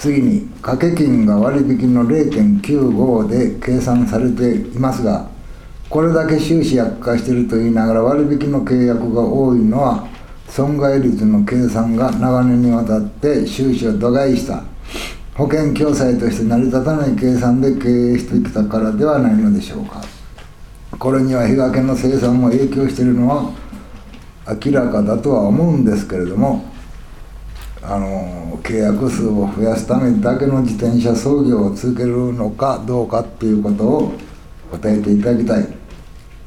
次に掛け金が割引の 0.95 で計算されていますが、これだけ収支悪化していると言いながら割引の契約が多いのは、損害率の計算が長年にわたって収支を度外した保険共済として成り立たない計算で経営してきたからではないのでしょうか。これには日掛けの生産も影響しているのは明らかだとは思うんですけれども、契約数を増やすためだけの自転車操業を続けるのかどうかっていうことを答えていただきたい。